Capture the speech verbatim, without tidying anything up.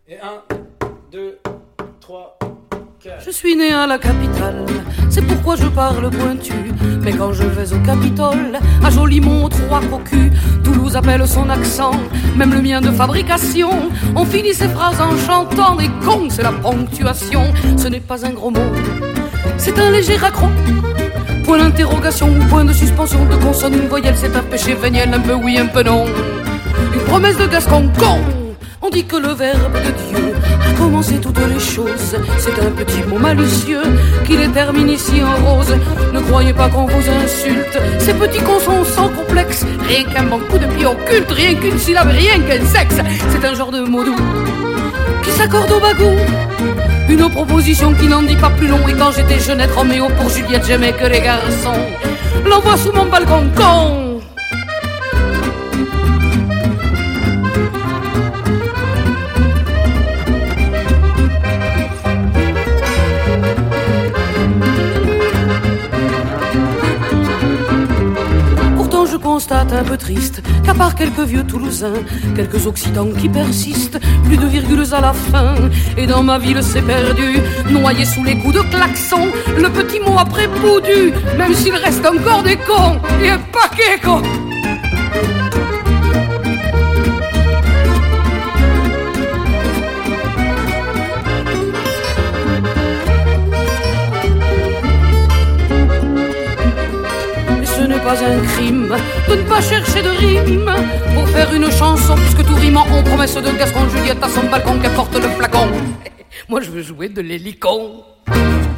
Et un, deux, trois, quatre. Je suis né à la capitale, c'est pourquoi je parle pointu. Mais quand je vais au Capitole, à Jolimont, trois cocus, Toulouse appelle son accent, même le mien de fabrication. On finit ses phrases en chantant, et con, c'est la ponctuation. Ce n'est pas un gros mot, c'est un léger raccro. Point d'interrogation ou point de suspension, de consonne, une voyelle, c'est un péché véniel, un peu oui, un peu non. Une promesse de Gascon, con. On dit que le verbe de Dieu a commencé toutes les choses. C'est un petit mot malicieux qui les termine ici en rose. Ne croyez pas qu'on vous insulte, ces petits cons sont sans complexe. Rien qu'un bon coup de pied occulte, rien qu'une syllabe, rien qu'un sexe. C'est un genre de mot doux qui s'accorde au bagou. Une proposition qui n'en dit pas plus long. Et quand j'étais jeunette Roméo pour Juliette, j'aimais que les garçons l'envoient sous mon balcon, con. Je constate un peu triste qu'à part quelques vieux Toulousains, quelques Occitans qui persistent, plus de virgules à la fin. Et dans ma ville c'est perdu, noyé sous les coups de klaxon, le petit mot après boudu, même s'il reste encore des cons, et un paquet con. Pas un crime de ne pas chercher de rime pour faire une chanson, puisque tout rime en promesse de Gascon. Juliette à son balcon qu'elle porte le flacon. Moi je veux jouer de l'hélicon.